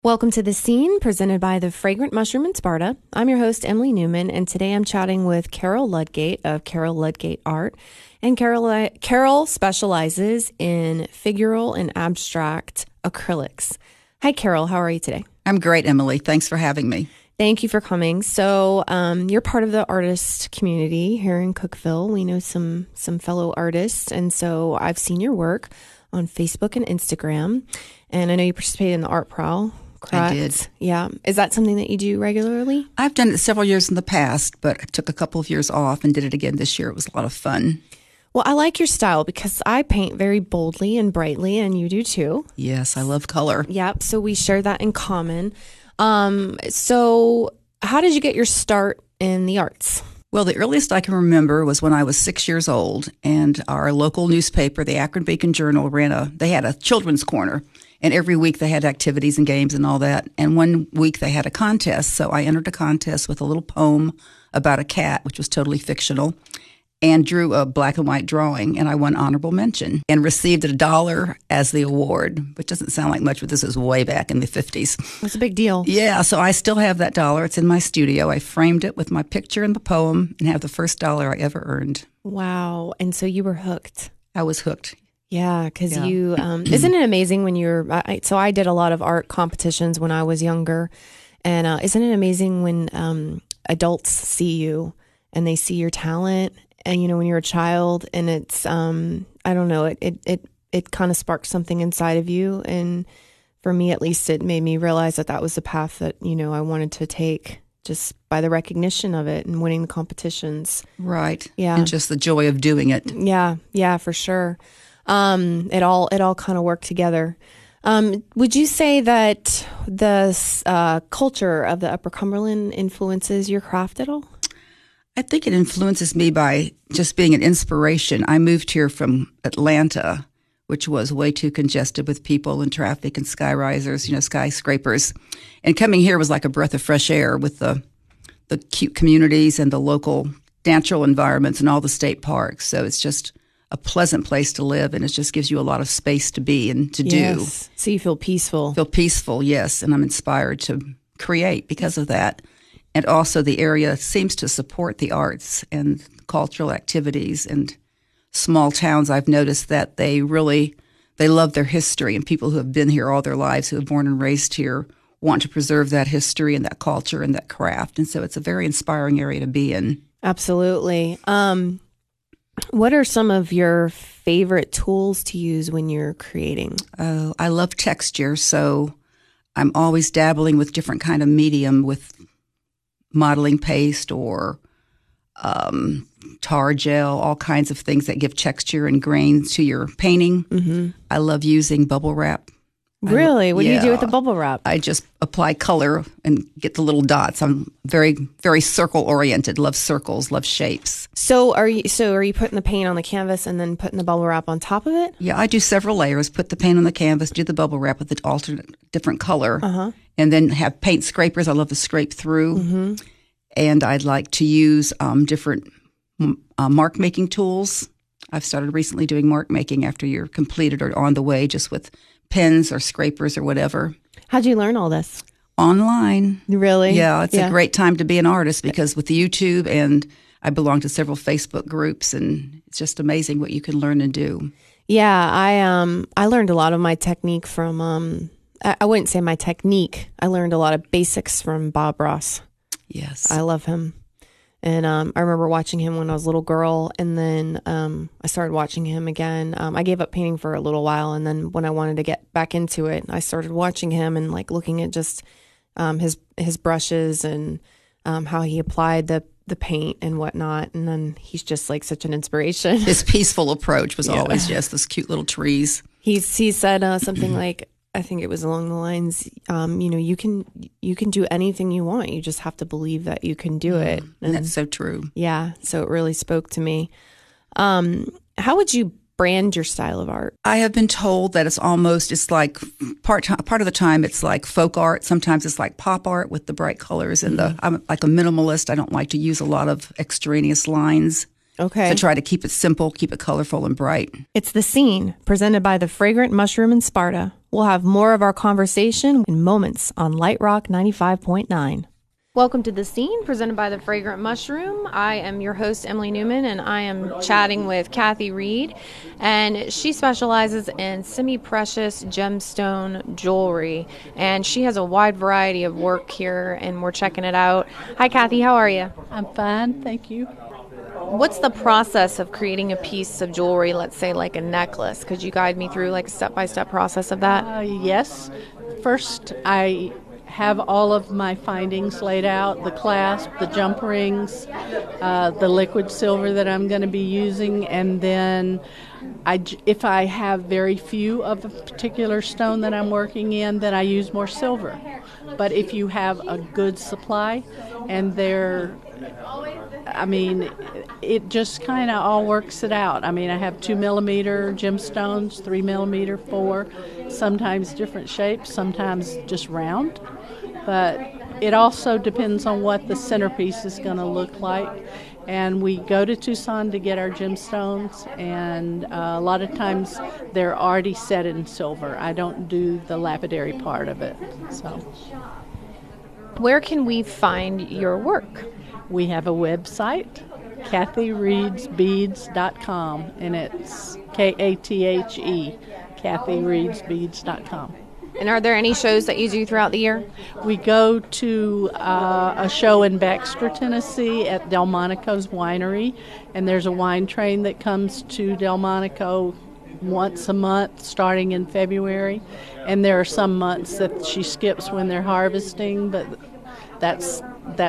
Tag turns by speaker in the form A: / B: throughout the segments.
A: Welcome to The Scene, presented by the Fragrant Mushroom in Sparta. I'm your host, Emily Newman, and today I'm chatting with Carol Ludgate of Carol Ludgate Art. And Carol specializes in figural and abstract acrylics. Hi, Carol. How are you today?
B: I'm great, Emily. Thanks for having me.
A: Thank you for coming. So you're part of the artist community here in Cookeville. We know some fellow artists, and so I've seen your work on Facebook and Instagram, and I know you participate in the Art Prowl. Correct?
B: I did.
A: Yeah. Is that something that you do regularly?
B: I've done it several years in the past, but I took a couple of years off and did it again this year. It was a lot of fun.
A: Well, I like your style because I paint very boldly and brightly, and you do too.
B: Yes, I love color.
A: Yep. So we share that in common. So how did you get your start in the arts?
B: Well, the earliest I can remember was when I was 6 years old, and our local newspaper, the Akron Beacon Journal, they had a children's corner. And every week they had activities and games and all that. And one week they had a contest. So I entered a contest with a little poem about a cat, which was totally fictional, and drew a black and white drawing. And I won honorable mention and received $1 as the award, which doesn't sound like much, but this is way back in the 50s.
A: That's a big deal.
B: Yeah, so I still have that $1. It's in my studio. I framed it with my picture and the poem and have the first $1 I ever earned.
A: Wow. And so you were hooked.
B: I was hooked.
A: Yeah, because you, isn't it amazing when so I did a lot of art competitions when I was younger. And isn't it amazing when adults see you and they see your talent and, when you're a child and it's, I don't know, it kind of sparked something inside of you. And for me, at least, it made me realize that was the path that, I wanted to take just by the recognition of it and winning the competitions.
B: Right.
A: Yeah.
B: And just the joy of doing it.
A: Yeah, for sure. It all kind of worked together. Would you say that the culture of the Upper Cumberland influences your craft at all?
B: I think it influences me by just being an inspiration. I moved here from Atlanta, which was way too congested with people and traffic and skyrisers, skyscrapers. And coming here was like a breath of fresh air with the cute communities and the local natural environments and all the state parks. So it's just a pleasant place to live, and it just gives you a lot of space to be and to do.
A: So you feel peaceful.
B: Feel peaceful, yes, and I'm inspired to create because of that. And also the area seems to support the arts and cultural activities, and small towns, I've noticed that they love their history, and people who have been here all their lives, who have born and raised here, want to preserve that history and that culture and that craft. And so it's a very inspiring area to be in.
A: Absolutely. What are some of your favorite tools to use when you're creating?
B: I love texture, so I'm always dabbling with different kind of medium with modeling paste or tar gel, all kinds of things that give texture and grain to your painting. Mm-hmm. I love using bubble wrap.
A: Really? What do you do with the bubble wrap?
B: I just apply color and get the little dots. I'm very, very circle oriented. Love circles. Love shapes.
A: So are you putting the paint on the canvas and then putting the bubble wrap on top of it?
B: Yeah, I do several layers. Put the paint on the canvas, do the bubble wrap with the alternate different color, and then have paint scrapers. I love to scrape through, and I'd like to use different mark making tools. I've started recently doing mark making after you're completed or on the way, just with pens or scrapers or whatever.
A: How'd you learn all this?
B: Online.
A: Really?
B: Yeah, it's a great time to be an artist because with YouTube, and I belong to several Facebook groups, and it's just amazing what you can learn and do.
A: Yeah, I learned a lot of my technique from, I wouldn't say my technique. I learned a lot of basics from Bob Ross.
B: Yes.
A: I love him. And I remember watching him when I was a little girl, and then I started watching him again. I gave up painting for a little while, and then when I wanted to get back into it, I started watching him and like looking at just his brushes and how he applied the paint and whatnot. And then he's just like such an inspiration.
B: His peaceful approach was always just those cute little trees.
A: He said something like, I think it was along the lines, you can do anything you want. You just have to believe that you can do it.
B: And that's so true.
A: Yeah. So it really spoke to me. How would you brand your style of art?
B: I have been told that it's like part of the time it's like folk art. Sometimes it's like pop art with the bright colors and I'm like a minimalist. I don't like to use a lot of extraneous lines.
A: Okay.
B: So try to keep it simple, keep it colorful and bright.
A: It's The Scene, presented by the Fragrant Mushroom in Sparta. We'll have more of our conversation in moments on Light Rock 95.9. Welcome to The Scene, presented by the Fragrant Mushroom. I am your host, Emily Newman, and I am chatting with Kathy Reed, and she specializes in semi-precious gemstone jewelry, and she has a wide variety of work here, and we're checking it out. Hi, Kathy. How are you?
C: I'm fine, thank you.
A: What's the process of creating a piece of jewelry, let's say like a necklace? Could you guide me through like a step-by-step process of that?
C: Yes. First, I have all of my findings laid out, the clasp, the jump rings, the liquid silver that I'm going to be using, and then if I have very few of a particular stone that I'm working in, then I use more silver. But if you have a good supply and it just kind of all works it out. I mean, I have 2 millimeter gemstones, 3 millimeter, 4, sometimes different shapes, sometimes just round. But it also depends on what the centerpiece is going to look like. And we go to Tucson to get our gemstones, and a lot of times they're already set in silver. I don't do the lapidary part of it. So,
A: where can we find your work?
C: We have a website, KathyReedsBeads.com, and it's KATHE, KathyReedsBeads.com.
A: And are there any shows that you do throughout the year?
C: We go to a show in Baxter, Tennessee at Delmonico's Winery, and there's a wine train that comes to Delmonico once a month starting in February, and there are some months that she skips when they're harvesting, but that's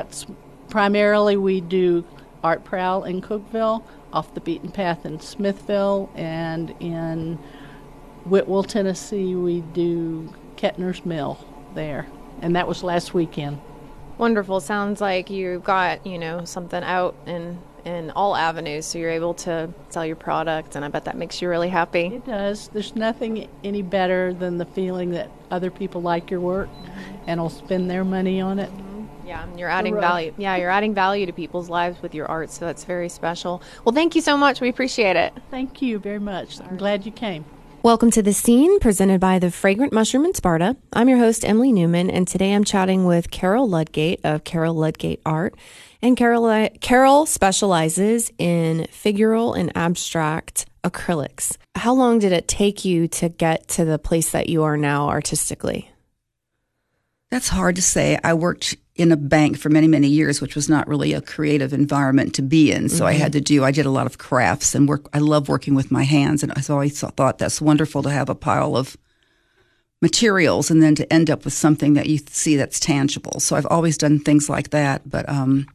C: primarily we do Art Prowl in Cookeville, Off the Beaten Path in Smithville, and in Whitwell, Tennessee, we do Kettner's Mill there, and that was last weekend.
A: Wonderful. Sounds like you've got, something out in all avenues, so you're able to sell your product, and I bet that makes you really happy.
C: It does. There's nothing any better than the feeling that other people like your work and will spend their money on it.
A: Yeah, you're adding value. Yeah, you're adding value to people's lives with your art, so that's very special. Well, thank you so much. We appreciate it.
C: Thank you very much. I'm glad you came.
A: Welcome to The Scene, presented by the Fragrant Mushroom in Sparta. I'm your host, Emily Newman, and today I'm chatting with Carol Ludgate of Carol Ludgate Art. And Carol specializes in figural and abstract acrylics. How long did it take you to get to the place that you are now artistically?
B: That's hard to say. I worked in a bank for many, many years, which was not really a creative environment to be in. So I did a lot of crafts and work. I love working with my hands. And I always thought that's wonderful to have a pile of materials and then to end up with something that you see that's tangible. So I've always done things like that. But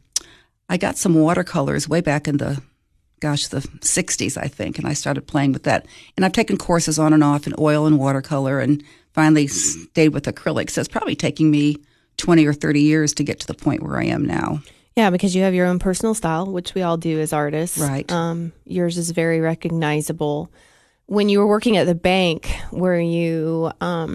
B: I got some watercolors way back in the 60s, I think. And I started playing with that. And I've taken courses on and off in oil and watercolor and finally stayed with acrylics. So it's probably taking me 20 or 30 years to get to the point where I am now.
A: Yeah, because you have your own personal style, which we all do as artists.
B: Right.
A: Yours is very recognizable. When you were working at the bank, were you,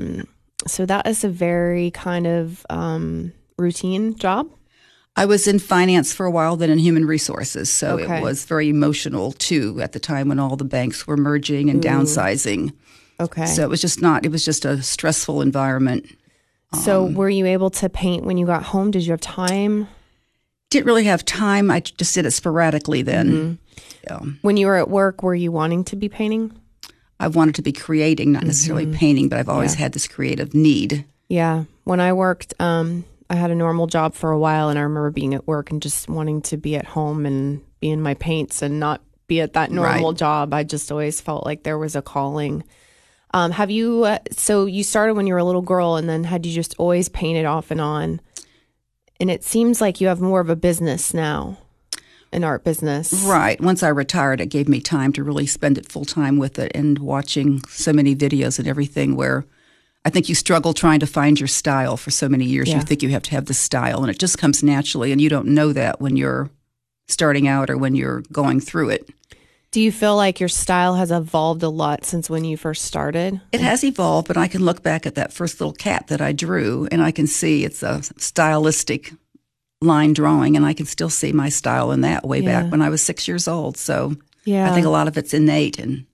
A: so that is a very kind of routine job?
B: I was in finance for a while, then in human resources. So
A: Okay.
B: It was very emotional, too, at the time when all the banks were merging and downsizing.
A: Okay.
B: So it was just a stressful environment.
A: So were you able to paint when you got home? Did you have time?
B: Didn't really have time. I just did it sporadically then. Yeah.
A: When you were at work, were you wanting to be painting?
B: I wanted to be creating, not necessarily painting, but I've always had this creative need.
A: Yeah. When I worked, I had a normal job for a while, and I remember being at work and just wanting to be at home and be in my paints and not be at that normal job. I just always felt like there was a calling. Have you, so you started when you were a little girl, and then had you just always painted off and on? And it seems like you have more of a business now, an art business.
B: Right. Once I retired, it gave me time to really spend it full time with it and watching so many videos and everything where I think you struggle trying to find your style for so many years.
A: Yeah.
B: You think you have to have the style, and it just comes naturally, and you don't know that when you're starting out or when you're going through it.
A: Do you feel like your style has evolved a lot since when you first started?
B: It has evolved, but I can look back at that first little cat that I drew, and I can see it's a stylistic line drawing, and I can still see my style in that way
A: Yeah.
B: back when I was 6 years old. So
A: Yeah.
B: I think a lot of it's innate, and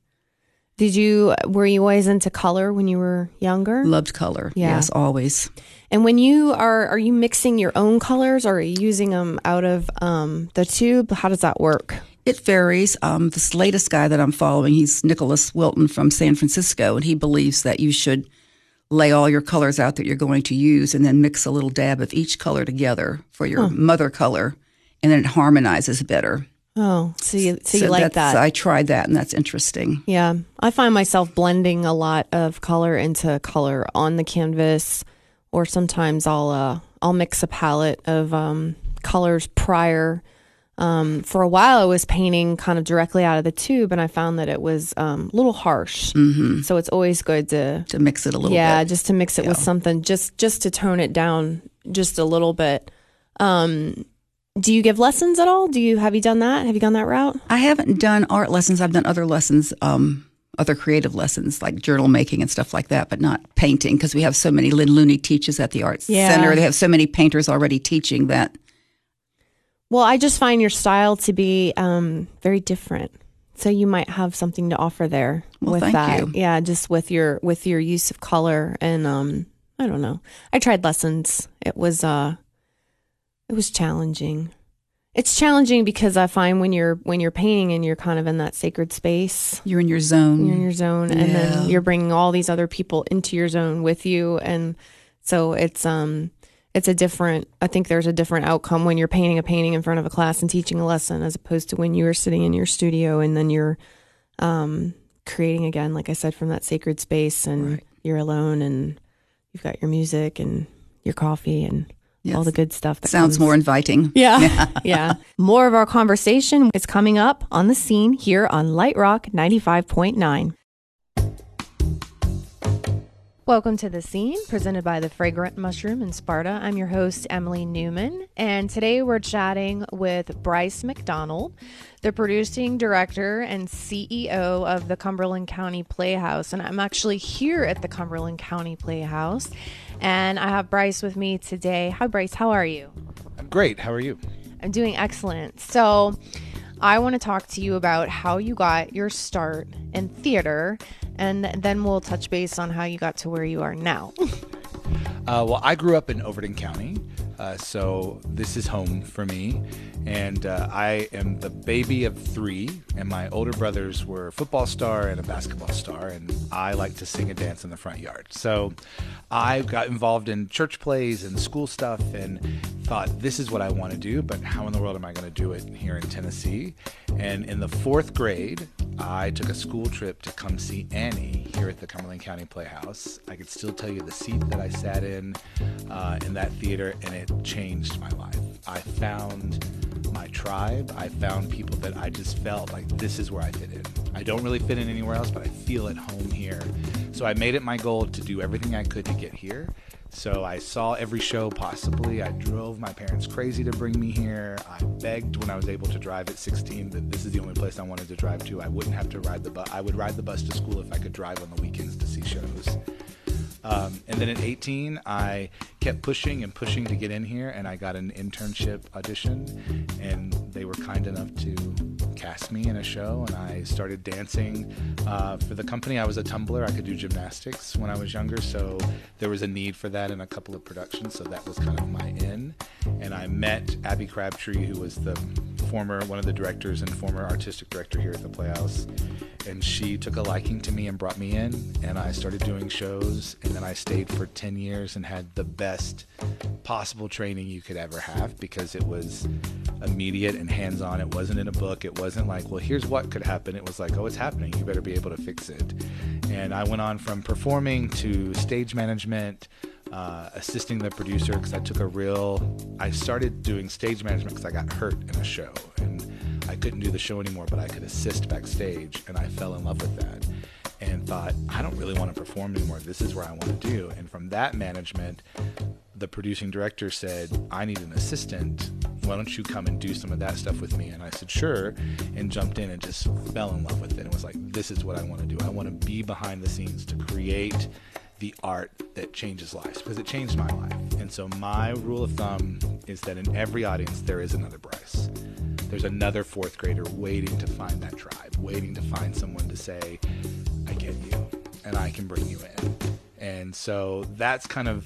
A: Were you always into color when you were younger?
B: loved color.
A: Yeah.
B: Yes, always.
A: And when you are you mixing your own colors, or are you using them out of the tube? How does that work?
B: It varies. This latest guy that I'm following, he's Nicholas Wilton from San Francisco, and he believes that you should lay all your colors out that you're going to use and then mix a little dab of each color together for your mother color, and then it harmonizes better.
A: Oh, so you like that?
B: I tried that, and that's interesting.
A: Yeah, I find myself blending a lot of color into color on the canvas, or sometimes I'll mix a palette of colors prior. For a while, I was painting kind of directly out of the tube, and I found that it was a little harsh. Mm-hmm. So it's always good to
B: mix it a little bit.
A: Yeah, just to mix it with something, just to tone it down just a little bit. Do you give lessons at all? Have you done that? Have you gone that route?
B: I haven't done art lessons. I've done other lessons, other creative lessons like journal making and stuff like that, but not painting, because we have so many. Lynn Looney teaches at the Arts Center. They have so many painters already teaching that.
A: Well, I just find your style to be very different. So you might have something to offer there with
B: thank
A: that.
B: you.
A: Yeah, just with your use of color, and I don't know. I tried lessons. It was challenging. It's challenging because I find when you're painting and you're kind of in that sacred space,
B: You're in your zone.
A: you're in your zone, and then you're bringing all these other people into your zone with you, and so it's a different. I think there's a different outcome when you're painting a painting in front of a class and teaching a lesson, as opposed to when you are sitting in your studio and then you're creating again, like I said, from that sacred space, and you're alone and you've got your music and your coffee and all the good stuff. That
B: Sounds
A: comes.
B: more inviting.
A: Yeah. Yeah. More of our conversation is coming up on The Scene here on Light Rock 95.9. Welcome to The Scene, presented by the Fragrant Mushroom in Sparta. I'm your host, Emily Newman, and today we're chatting with Bryce McDonald, the producing director and CEO of the Cumberland County Playhouse. And I'm actually here at the Cumberland County Playhouse, and I have Bryce with me today. Hi, Bryce. How are you?
D: I'm great. How are you?
A: I'm doing excellent. So I want to talk to you about how you got your start in theater, and then we'll touch base on how you got to where you are now.
D: Well, I grew up in Overton County, so this is home for me. And I am the baby of 3, and my older brothers were a football star and a basketball star, and I like to sing and dance in the front yard. So I got involved in church plays and school stuff and thought, this is what I want to do, but how in the world am I going to do it here in Tennessee? And in the 4th grade, I took a school trip to come see Annie here at the Cumberland County Playhouse. I could still tell you the seat that I sat in that theater, and it changed my life. I found my tribe. I found people that I just felt like this is where I fit in. I don't really fit in anywhere else, but I feel at home here. So I made it my goal to do everything I could to get here. So I saw every show possibly. I drove my parents crazy to bring me here. I begged when I was able to drive at 16 that this is the only place I wanted to drive to. I wouldn't have to ride the bus. I would ride the bus to school if I could drive on the weekends to see shows. And then at 18, I kept pushing and pushing to get in here, and I got an internship audition, and they were kind enough to cast me in a show, and I started dancing for the company. I was a tumbler. I could do gymnastics when I was younger, so there was a need for that in a couple of productions, so that was kind of my in. And I met Abby Crabtree, who was one of the directors and former artistic director here at the Playhouse, and she took a liking to me and brought me in, and I started doing shows, and then I stayed for 10 years and had the best possible training you could ever have, because it was immediate and hands-on. It wasn't in a book. It wasn't like, well, here's what could happen. It was like, oh, it's happening. You better be able to fix it. And I went on from performing to stage management, assisting the producer, because I started doing stage management because I got hurt in a show, and I couldn't do the show anymore, but I could assist backstage, and I fell in love with that and thought, I don't really want to perform anymore. This is where I want to do. And from that management, the producing director said, I need an assistant. Why don't you come and do some of that stuff with me? And I said, sure, and jumped in and just fell in love with it. It was like, this is what I want to do. I want to be behind the scenes to create the art that changes lives, because it changed my life. And And so my rule of thumb is that in every audience, there is another Bryce. There's another fourth grader waiting to find that tribe, waiting to find someone to say, I get you, and I can bring you in. And so that's kind of,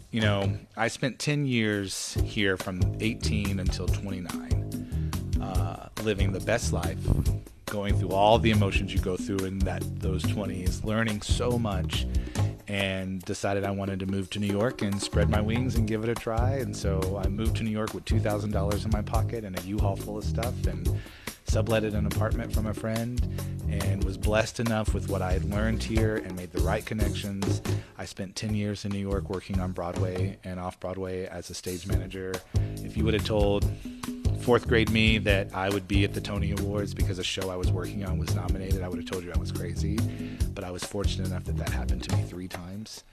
D: I spent 10 years here from 18 until 29, living the best life, going through all the emotions you go through in those 20s, learning so much, and decided I wanted to move to New York and spread my wings and give it a try. And so I moved to New York with $2,000 in my pocket and a U-Haul full of stuff, and subletted an apartment from a friend, and was blessed enough with what I had learned here and made the right connections. I spent 10 years in New York working on Broadway and off-Broadway as a stage manager. If you would have told fourth grade me that I would be at the Tony Awards because a show I was working on was nominated, I would have told you I was crazy. But I was fortunate enough that happened to me 3 times,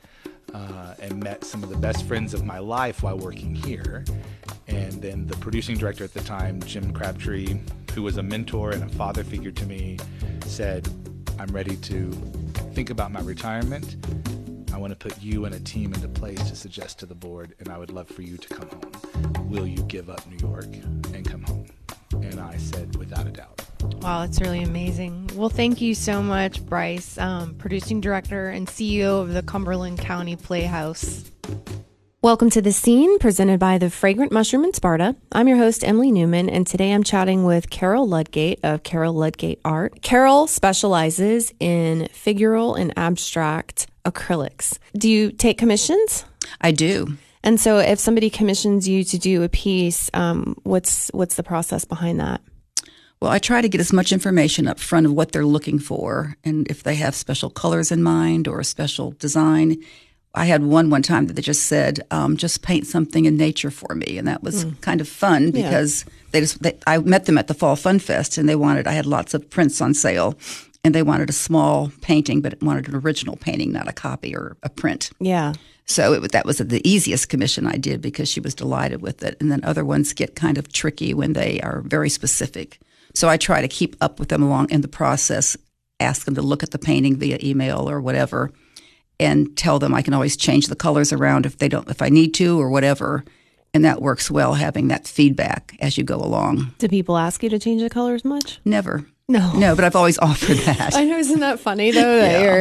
D: and met some of the best friends of my life while working here. And then the producing director at the time, Jim Crabtree, who was a mentor and a father figure to me, said, I'm ready to think about my retirement. I want to put you and a team into place to suggest to the board, and I would love for you to come home. Will you give up New York and come home? And I said, without a doubt.
A: Wow, that's really amazing. Well, thank you so much, Bryce, producing director and CEO of the Cumberland County Playhouse. Welcome to The Scene, presented by the Fragrant Mushroom in Sparta. I'm your host, Emily Newman, and today I'm chatting with Carol Ludgate of Carol Ludgate Art. Carol specializes in figural and abstract acrylics. Do you take commissions?
B: I do.
A: And so if somebody commissions you to do a piece, what's the process behind that?
B: Well, I try to get as much information up front of what they're looking for, and if they have special colors in mind or a special design. I had one time that they just said, just paint something in nature for me. And that was kind of fun because I met them at the Fall Fun Fest, and I had lots of prints on sale, and they wanted a small painting, but wanted an original painting, not a copy or a print.
A: Yeah.
B: So that was the easiest commission I did because she was delighted with it. And then other ones get kind of tricky when they are very specific. So I try to keep up with them along in the process, ask them to look at the painting via email or whatever, and tell them I can always change the colors around if I need to or whatever. And that works well, having that feedback as you go along.
A: Do people ask you to change the colors much?
B: Never.
A: No,
B: but I've always offered that.
A: I know, isn't that funny though?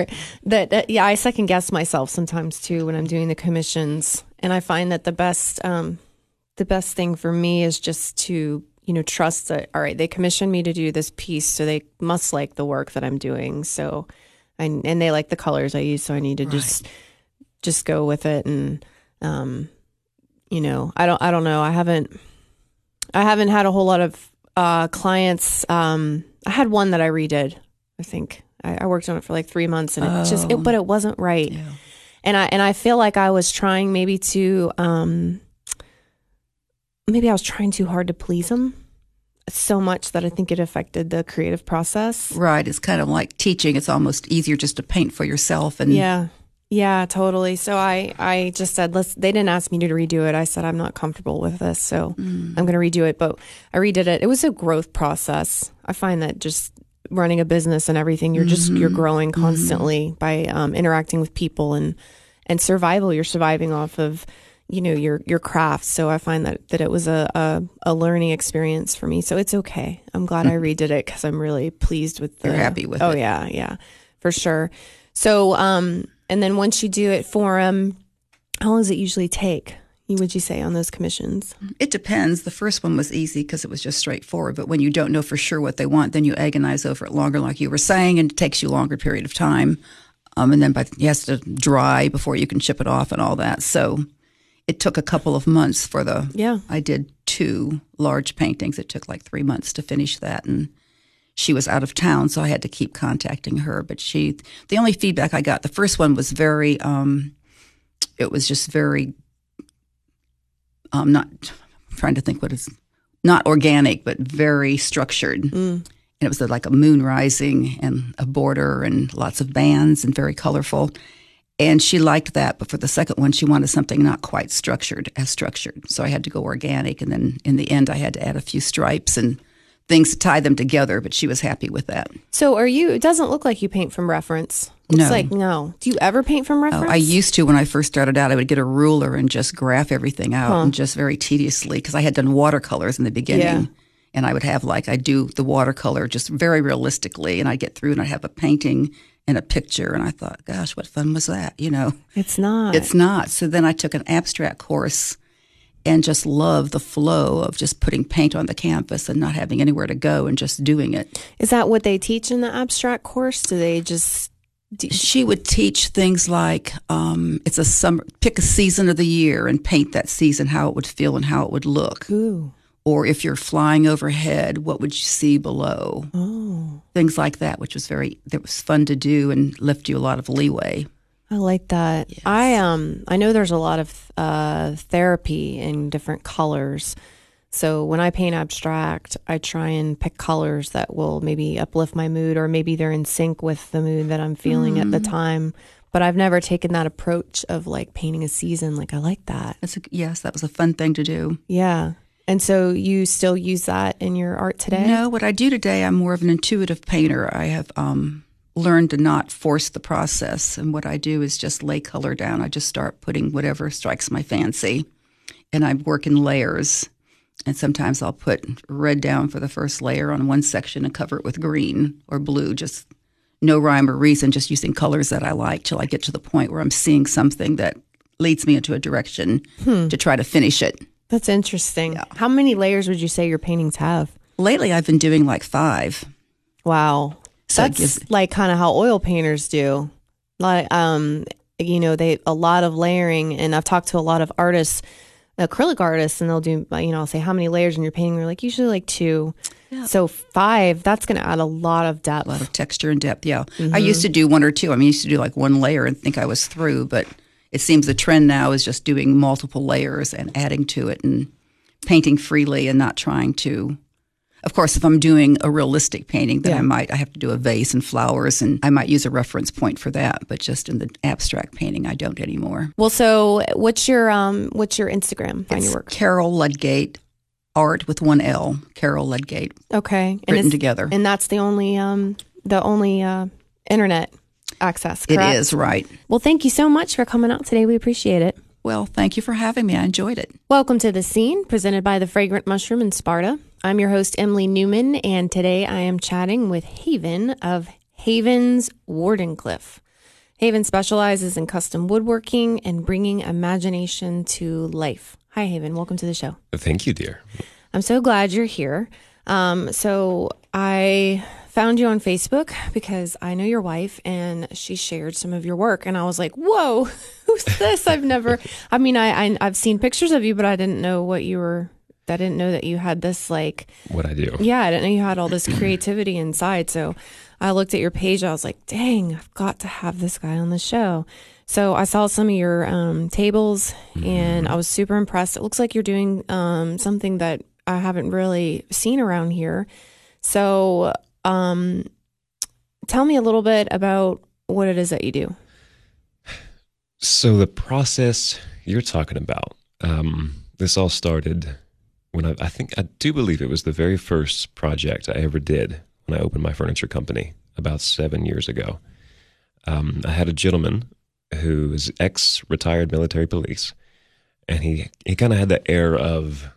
A: I second guess myself sometimes too when I'm doing the commissions, and I find that the best thing for me is just to trust that, all right, they commissioned me to do this piece, so they must like the work that I'm doing. So, and they like the colors I use, so I need to just go with it. And I don't know. I haven't had a whole lot of clients. I had one that I redid. I think I worked on it for like 3 months, and but it wasn't right. Yeah. And I feel like I was trying maybe I was trying too hard to please them so much that I think it affected the creative process.
B: Right. It's kind of like teaching. It's almost easier just to paint for yourself. And
A: yeah, totally. So I just said, they didn't ask me to redo it. I said, I'm not comfortable with this, so I'm going to redo it. But I redid it. It was a growth process. I find that just running a business and everything, you're growing constantly by interacting with people and survival. You're surviving off of your craft. So I find that it was a learning experience for me. So it's okay. I'm glad I redid it because I'm really pleased with
B: You're happy with it.
A: Oh yeah, for sure. So and then once you do it for them, how long does it usually take? Would you say on those commissions?
B: It depends. The first one was easy because it was just straightforward. But when you don't know for sure what they want, then you agonize over it longer, like you were saying, and it takes you a longer period of time. And then it has to dry before you can ship it off and all that. So it took a couple of months I did 2 large paintings. It took like 3 months to finish that. And she was out of town, so I had to keep contacting her. But the only feedback I got, the first one was very, it was just very, not I'm trying to think what is, not organic, but very structured. And it was like a moon rising and a border and lots of bands and very colorful. And she liked that, but for the second one, she wanted something not quite as structured. So I had to go organic, and then in the end, I had to add a few stripes and things to tie them together, but she was happy with that.
A: So it doesn't look like you paint from reference. Looks like no. Do you ever paint from reference?
B: I used to when I first started out. I would get a ruler and just graph everything out and just very tediously, because I had done watercolors in the beginning.
A: Yeah.
B: And I would have I do the watercolor just very realistically, and I get through and I have a painting and a picture, and I thought, gosh, what fun was that,
A: It's not.
B: It's not. So then I took an abstract course and just loved the flow of just putting paint on the canvas and not having anywhere to go and just doing it.
A: Is that what they teach in the abstract course? Do they just...
B: She would teach things like it's a summer, pick a season of the year and paint that season, how it would feel and how it would look.
A: Ooh.
B: Or if you're flying overhead, what would you see below?
A: Oh.
B: Things like that, which was that was fun to do and left you a lot of leeway.
A: I like that.
B: Yes.
A: I know there's a lot of therapy in different colors. So when I paint abstract, I try and pick colors that will maybe uplift my mood, or maybe they're in sync with the mood that I'm feeling at the time. But I've never taken that approach of like painting a season. Like, I like that.
B: Yes, that was a fun thing to do.
A: Yeah. And so you still use that in your art today?
B: No, what I do today, I'm more of an intuitive painter. I have learned to not force the process. And what I do is just lay color down. I just start putting whatever strikes my fancy. And I work in layers. And sometimes I'll put red down for the first layer on one section and cover it with green or blue, just no rhyme or reason, just using colors that I like till I get to the point where I'm seeing something that leads me into a direction to try to finish it.
A: That's interesting.
B: Yeah.
A: How many layers would you say your paintings have?
B: Lately, I've been doing like 5.
A: Wow.
B: So
A: that's like kind of how oil painters do. Like, they a lot of layering, and I've talked to a lot of artists, acrylic artists, and they'll do, I'll say, how many layers in your painting? They're like, usually like 2. Yeah. So 5, that's going to add a lot of depth.
B: A lot of texture and depth, yeah. Mm-hmm. I used to do 1 or 2. I used to do like 1 layer and think I was through, but it seems the trend now is just doing multiple layers and adding to it and painting freely and not trying to. Of course, if I'm doing a realistic painting, then I have to do a vase and flowers, and I might use a reference point for that. But just in the abstract painting, I don't anymore.
A: Well, so what's your Instagram? Find your work.
B: Carol Ludgate Art with 1 L. Carol Ludgate.
A: Okay,
B: written together,
A: and that's the only internet access. Correct?
B: It is, right.
A: Well, thank you so much for coming out today. We appreciate it.
B: Well, thank you for having me. I enjoyed it.
A: Welcome to The Scene, presented by The Fragrant Mushroom in Sparta. I'm your host, Emily Newman, and today I am chatting with Haven of Haven's Wardenclyffe. Haven specializes in custom woodworking and bringing imagination to life. Hi, Haven. Welcome to the show.
E: Thank you, dear.
A: I'm so glad you're here. So I found you on Facebook because I know your wife, and she shared some of your work, and I was like, whoa, who's this? I've seen pictures of you, but I didn't know what you were. I didn't know that you had this, like,
E: what I do.
A: Yeah, I didn't know you had all this creativity inside. So I looked at your page. I was like, dang, I've got to have this guy on the show. So I saw some of your tables, and I was super impressed. It looks like you're doing something that I haven't really seen around here. So tell me a little bit about what it is that you do.
E: So the process you're talking about, this all started when I do believe it was the very first project I ever did when I opened my furniture company about 7 years ago. I had a gentleman who was ex-retired military police, and he kind of had the air of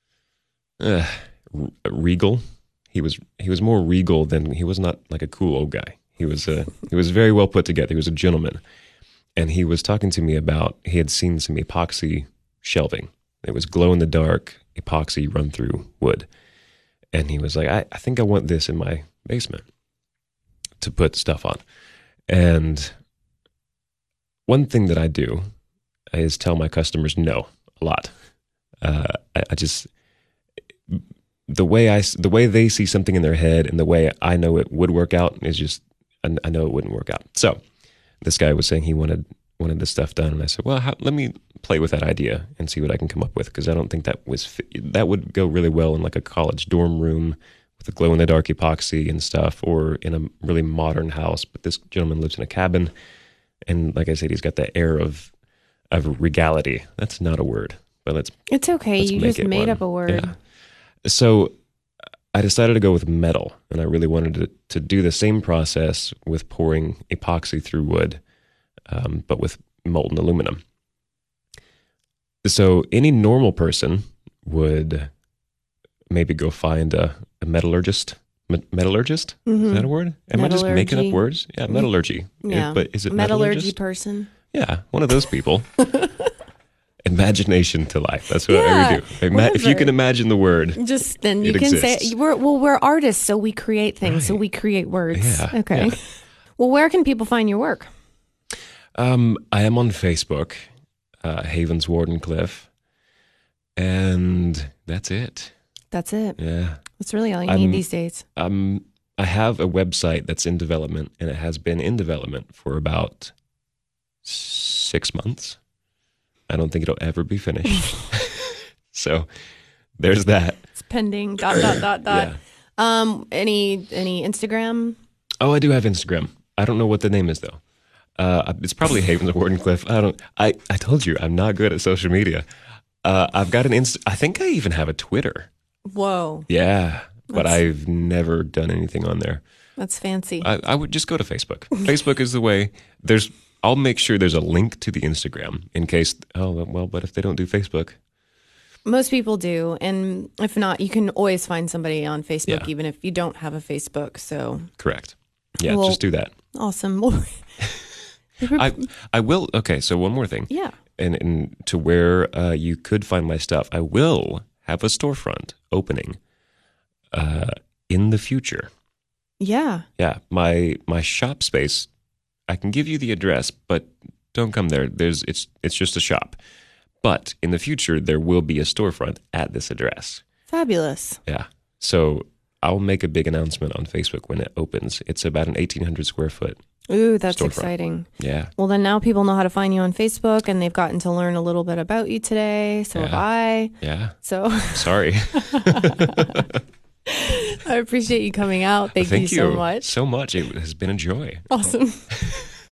E: regal. He was more regal than, he was not like a cool old guy. He was very well put together. He was a gentleman, and he was talking to me about, he had seen some epoxy shelving. It was glow in the dark epoxy run through wood, and he was like, I think I want this in my basement to put stuff on. And one thing that I do is tell my customers no a lot. I just, the way they see something in their head and the way I know it would work out is just, I know it wouldn't work out. So this guy was saying he wanted this stuff done, and I said, well, let me play with that idea and see what I can come up with, because I don't think that would go really well in like a college dorm room with a glow in the dark epoxy and stuff, or in a really modern house. But this gentleman lives in a cabin, and like I said, he's got the air of regality. That's not a word, but it's
A: okay. You just made up a word.
E: Yeah. So I decided to go with metal, and I really wanted to do the same process with pouring epoxy through wood, but with molten aluminum. So any normal person would maybe go find a metallurgist. Metallurgist? Is that a word? Am I just making up words? Yeah, metallurgy.
A: Yeah.
E: But is it
A: metallurgy
E: metallurgist?
A: person?
E: Yeah, one of those people. Imagination to life. That's what I would do. If you can imagine the word,
A: just then you
E: it
A: can
E: exists.
A: say we're artists, so we create things, so we create words.
E: Yeah,
A: Okay.
E: yeah.
A: Well, where can people find your work?
E: I am on Facebook, Havens Wardenclyffe, and that's it.
A: That's it.
E: Yeah.
A: That's really all you need these days.
E: I have a website that's in development, and it has been in development for about 6 months. I don't think it'll ever be finished. So there's that.
A: It's pending. ...
E: Yeah.
A: Any Instagram?
E: Oh, I do have Instagram. I don't know what the name is though. It's probably Havens Wardenclyffe. I told you I'm not good at social media. I've got an I think I even have a Twitter.
A: Whoa.
E: Yeah, but I've never done anything on there.
A: That's fancy.
E: I would just go to Facebook. Facebook is the way. I'll make sure there's a link to the Instagram in case. Oh well, but if they don't do Facebook,
A: Most people do, and if not, you can always find somebody on Facebook,
E: Yeah.
A: even if you don't have a Facebook. So
E: correct. Yeah,
A: Well-
E: just do that.
A: awesome.
E: I will. Okay, so one more thing.
A: Yeah.
E: And to where you could find my stuff, I will have a storefront opening in the future.
A: Yeah.
E: Yeah, my shop space. I can give you the address, but don't come there. It's just a shop. But in the future, there will be a storefront at this address.
A: Fabulous.
E: Yeah. So I'll make a big announcement on Facebook when it opens. It's about an 1,800 square foot.
A: Ooh, that's
E: Storefront.
A: exciting.
E: Yeah.
A: Well, then now people know how to find you on Facebook, and they've gotten to learn a little bit about you today. So have I.
E: Yeah.
A: So
E: Sorry.
A: I appreciate you coming out. Thank you so much.
E: so much. It has been a joy.
A: Awesome.